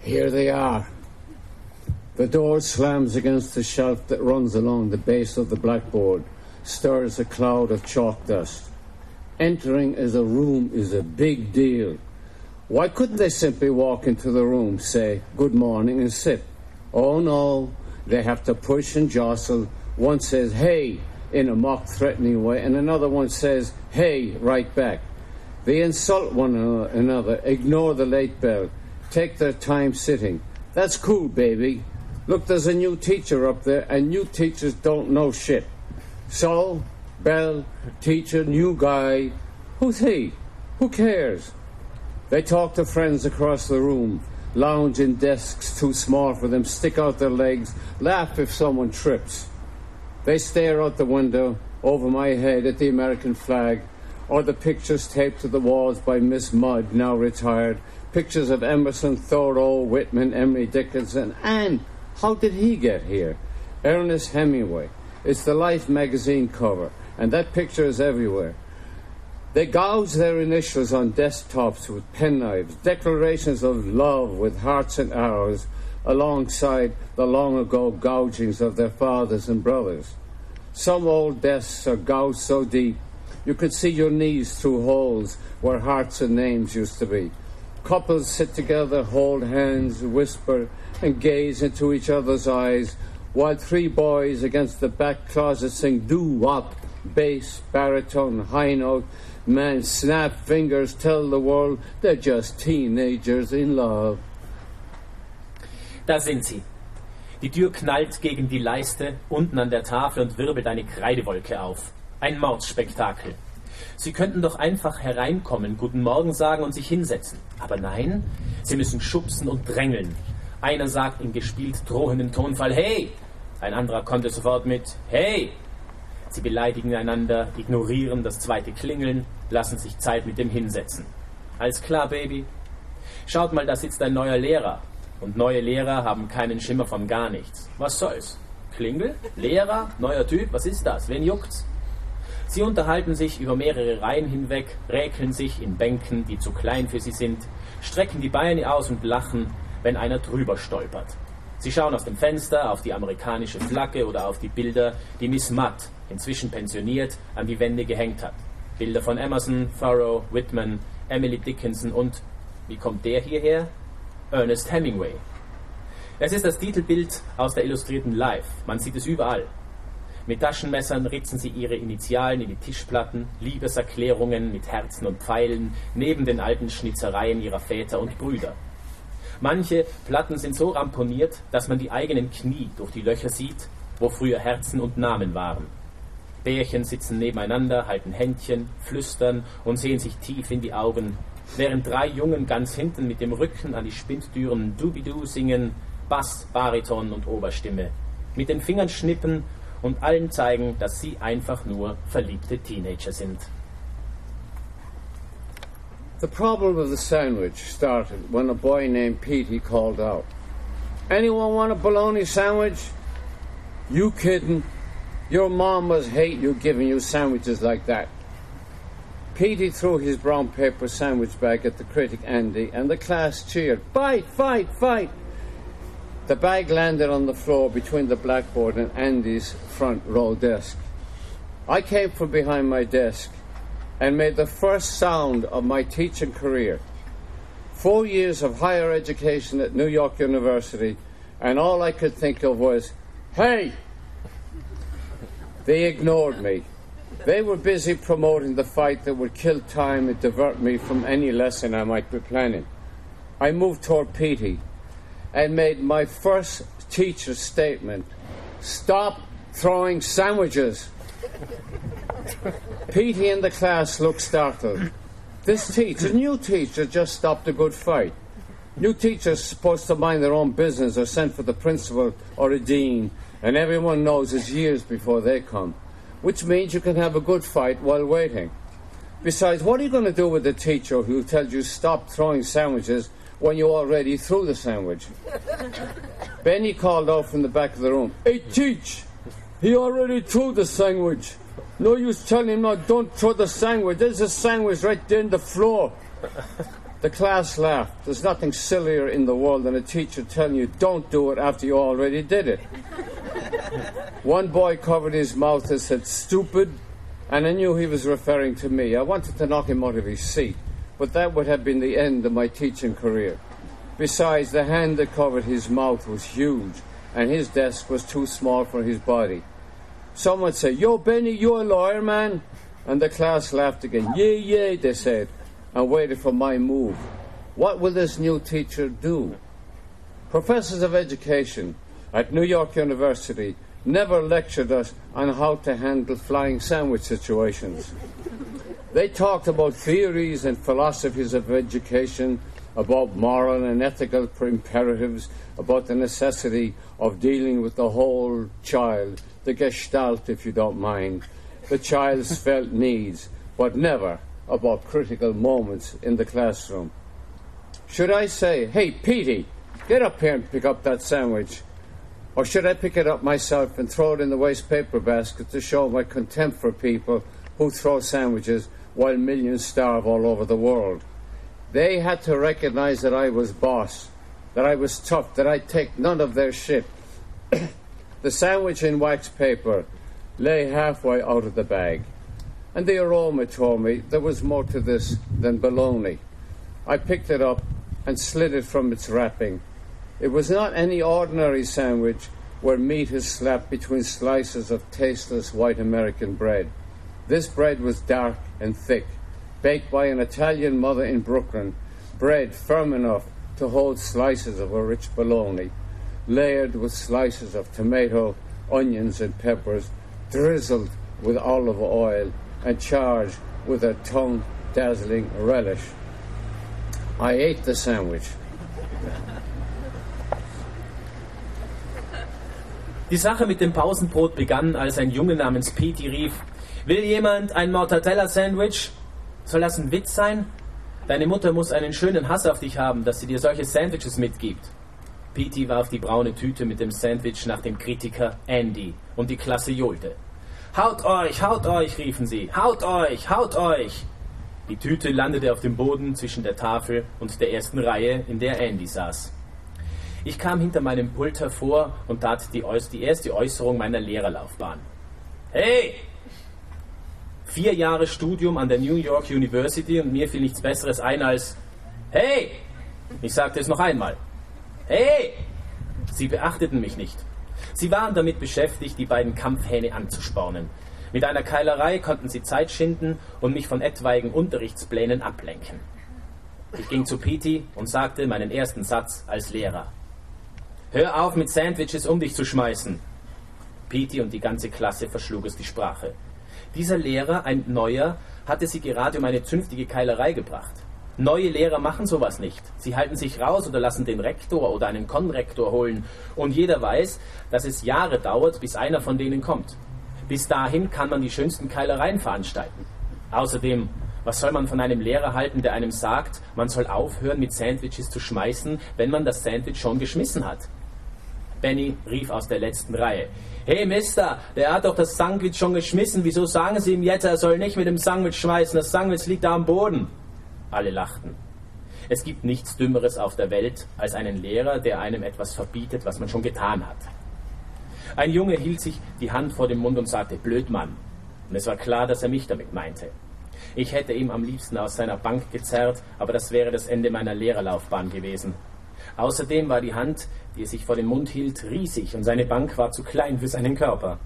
Here they are. The door slams against the shelf that runs along the base of the blackboard, stirs a cloud of chalk dust. Entering as a room is a big deal. Why couldn't they simply walk into the room, say, good morning, and sit? Oh, no, they have to push and jostle. One says, hey, in a mock threatening way, and another one says, hey, right back. They insult one another, ignore the late bell, take their time sitting. That's cool, baby. Look, there's a new teacher up there, and new teachers don't know shit. So, bell, teacher, new guy. Who's he? Who cares? They talk to friends across the room, lounge in desks too small for them, stick out their legs, laugh if someone trips. They stare out the window, over my head at the American flag, or the pictures taped to the walls by Miss Mudd, now retired, pictures of Emerson, Thoreau, Whitman, Emily Dickinson, and how did he get here? Ernest Hemingway. It's the Life magazine cover, and that picture is everywhere. They gouge their initials on desktops with penknives, declarations of love with hearts and arrows, alongside the long-ago gougings of their fathers and brothers. Some old desks are gouged so deep you could see your knees through holes where hearts and names used to be. Couples sit together, hold hands, whisper, and gaze into each other's eyes, while three boys against the back closet sing doo-wop, bass, baritone, high note. Man, snap fingers, tell the world they're just teenagers in love. Da sind sie. Die Tür knallt gegen die Leiste unten an der Tafel und wirbelt eine Kreidewolke auf. Ein Mordsspektakel. Sie könnten doch einfach hereinkommen, guten Morgen sagen und sich hinsetzen. Aber nein, sie müssen schubsen und drängeln. Einer sagt in gespielt drohendem Tonfall, hey! Ein anderer konnte sofort mit, hey! Sie beleidigen einander, ignorieren das zweite Klingeln, lassen sich Zeit mit dem Hinsetzen. Alles klar, Baby? Schaut mal, da sitzt ein neuer Lehrer. Und neue Lehrer haben keinen Schimmer von gar nichts. Was soll's? Klingel? Lehrer? Neuer Typ? Was ist das? Wen juckt's? Sie unterhalten sich über mehrere Reihen hinweg, räkeln sich in Bänken, die zu klein für sie sind, strecken die Beine aus und lachen, wenn einer drüber stolpert. Sie schauen aus dem Fenster auf die amerikanische Flagge oder auf die Bilder, die Miss Mudd, inzwischen pensioniert, an die Wände gehängt hat. Bilder von Emerson, Thoreau, Whitman, Emily Dickinson und, wie kommt der hierher? Ernest Hemingway. Es ist das Titelbild aus der illustrierten Life. Man sieht es überall. Mit Taschenmessern ritzen sie ihre Initialen in die Tischplatten, Liebeserklärungen mit Herzen und Pfeilen, neben den alten Schnitzereien ihrer Väter und Brüder. Manche Platten sind so ramponiert, dass man die eigenen Knie durch die Löcher sieht, wo früher Herzen und Namen waren. Pärchen sitzen nebeneinander, halten Händchen, flüstern und sehen sich tief in die Augen, während drei Jungen ganz hinten mit dem Rücken an die Spindtüren Doobidoo singen, Bass, Bariton und Oberstimme, mit den Fingern schnippen und allen zeigen, dass sie einfach nur verliebte Teenager sind. The problem of the sandwich started when a boy named Petey called out, "Anyone want a bologna sandwich? You kidding? Your mom must hate you giving you sandwiches like that." Petey threw his brown paper sandwich bag at the critic Andy, and the class cheered, "Fight, fight, fight!" The bag landed on the floor between the blackboard and Andy's front row desk. I came from behind my desk and made the first sound of my teaching career. 4 years of higher education at New York University, and all I could think of was, "Hey!" They ignored me. They were busy promoting the fight that would kill time and divert me from any lesson I might be planning. I moved toward Petey and made my first teacher's statement, "Stop throwing sandwiches." Petey and the class looked startled. This teacher, new teacher, just stopped a good fight. New teachers supposed to mind their own business or send for the principal or a dean, and everyone knows it's years before they come, which means you can have a good fight while waiting. Besides, what are you going to do with the teacher who tells you stop throwing sandwiches when you already threw the sandwich? Benny called out from the back of the room, "Hey, teach! He already threw the sandwich. No use telling him, no, don't throw the sandwich. There's a sandwich right there in the floor." The class laughed. There's nothing sillier in the world than a teacher telling you don't do it after you already did it. One boy covered his mouth and said, "Stupid," and I knew he was referring to me. I wanted to knock him out of his seat, but that would have been the end of my teaching career. Besides, the hand that covered his mouth was huge, and his desk was too small for his body. Someone said, "Yo, Benny, you a lawyer, man?" And the class laughed again. "Yeah, they said, and waited for my move. What will this new teacher do? Professors of education at New York University never lectured us on how to handle flying sandwich situations. They talked about theories and philosophies of education, about moral and ethical imperatives, about the necessity of dealing with the whole child, the gestalt, if you don't mind, the child's felt needs, but never about critical moments in the classroom. Should I say, "Hey, Petey, get up here and pick up that sandwich"? Or should I pick it up myself and throw it in the waste paper basket to show my contempt for people who throw sandwiches while millions starve all over the world? They had to recognize that I was boss, that I was tough, that I'd take none of their shit. The sandwich in wax paper lay halfway out of the bag, and the aroma told me there was more to this than bologna. I picked it up and slid it from its wrapping. It was not any ordinary sandwich where meat is slapped between slices of tasteless white American bread. This bread was dark and thick, baked by an Italian mother in Brooklyn, bread firm enough to hold slices of a rich bologna, layered with slices of tomato, onions and peppers, drizzled with olive oil and charged with a tongue-dazzling relish. I ate the sandwich. Die Sache mit dem Pausenbrot begann, als ein Junge namens Petey rief: "Will jemand ein Mortadella-Sandwich? Soll das ein Witz sein? Deine Mutter muss einen schönen Hass auf dich haben, dass sie dir solche Sandwiches mitgibt." Petey warf die braune Tüte mit dem Sandwich nach dem Kritiker Andy und die Klasse johlte. Haut euch, riefen sie. Haut euch! Die Tüte landete auf dem Boden zwischen der Tafel und der ersten Reihe, in der Andy saß. Ich kam hinter meinem Pult hervor und tat die erste Äußerung meiner Lehrerlaufbahn. Hey! 4 Jahre Studium an der New York University und mir fiel nichts Besseres ein als Hey! Ich sagte es noch einmal. Hey! Sie beachteten mich nicht. Sie waren damit beschäftigt, die beiden Kampfhähne anzuspornen. Mit einer Keilerei konnten sie Zeit schinden und mich von etwaigen Unterrichtsplänen ablenken. Ich ging zu Petey und sagte meinen ersten Satz als Lehrer. Hör auf, mit Sandwiches um dich zu schmeißen. Petey und die ganze Klasse verschlug es die Sprache. Dieser Lehrer, ein Neuer, hatte sie gerade um eine zünftige Keilerei gebracht. Neue Lehrer machen sowas nicht. Sie halten sich raus oder lassen den Rektor oder einen Konrektor holen. Und jeder weiß, dass es Jahre dauert, bis einer von denen kommt. Bis dahin kann man die schönsten Keilereien veranstalten. Außerdem, was soll man von einem Lehrer halten, der einem sagt, man soll aufhören, mit Sandwiches zu schmeißen, wenn man das Sandwich schon geschmissen hat? Benny rief aus der letzten Reihe. Hey Mister, der hat doch das Sandwich schon geschmissen. Wieso sagen Sie ihm jetzt, er soll nicht mit dem Sandwich schmeißen? Das Sandwich liegt da am Boden. Alle lachten. Es gibt nichts Dümmeres auf der Welt als einen Lehrer, der einem etwas verbietet, was man schon getan hat. Ein Junge hielt sich die Hand vor den Mund und sagte, Blödmann. Und es war klar, dass er mich damit meinte. Ich hätte ihm am liebsten aus seiner Bank gezerrt, aber das wäre das Ende meiner Lehrerlaufbahn gewesen. Außerdem war die Hand, die er sich vor den Mund hielt, riesig und seine Bank war zu klein für seinen Körper.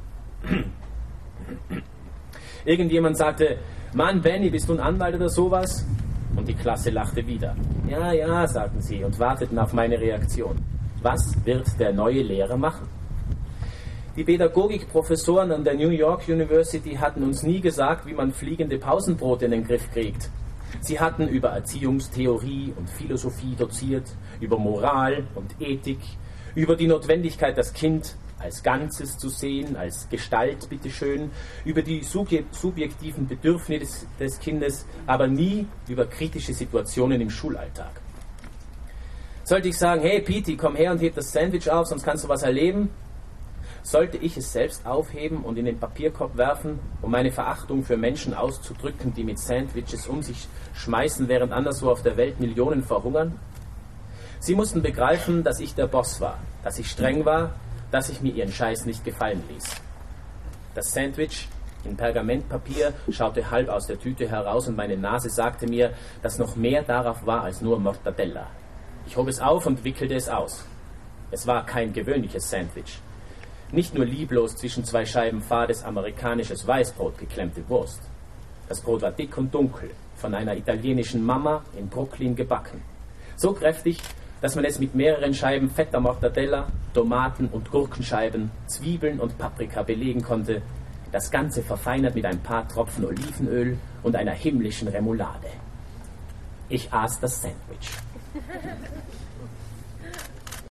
Irgendjemand sagte, Mann, Benny, bist du ein Anwalt oder sowas? Und die Klasse lachte wieder. Ja, ja, sagten sie und warteten auf meine Reaktion. Was wird der neue Lehrer machen? Die Pädagogikprofessoren an der New York University hatten uns nie gesagt, wie man fliegende Pausenbrote in den Griff kriegt. Sie hatten über Erziehungstheorie und Philosophie doziert, über Moral und Ethik, über die Notwendigkeit, das Kind als Ganzes zu sehen, als Gestalt, bitteschön, über die subjektiven Bedürfnisse des Kindes, aber nie über kritische Situationen im Schulalltag. Sollte ich sagen, hey Petey, komm her und heb das Sandwich auf, sonst kannst du was erleben? Sollte ich es selbst aufheben und in den Papierkorb werfen, um meine Verachtung für Menschen auszudrücken, die mit Sandwiches um sich schmeißen, während anderswo auf der Welt Millionen verhungern? Sie mussten begreifen, dass ich der Boss war, dass ich streng war, dass ich mir ihren Scheiß nicht gefallen ließ. Das Sandwich in Pergamentpapier schaute halb aus der Tüte heraus und meine Nase sagte mir, dass noch mehr darauf war als nur Mortadella. Ich hob es auf und wickelte es aus. Es war kein gewöhnliches Sandwich. Nicht nur lieblos zwischen zwei Scheiben fades amerikanisches Weißbrot geklemmte Wurst. Das Brot war dick und dunkel, von einer italienischen Mama in Brooklyn gebacken. So kräftig, dass man es mit mehreren Scheiben fetter Mortadella, Tomaten- und Gurkenscheiben, Zwiebeln und Paprika belegen konnte, das Ganze verfeinert mit ein paar Tropfen Olivenöl und einer himmlischen Remoulade. Ich aß das Sandwich.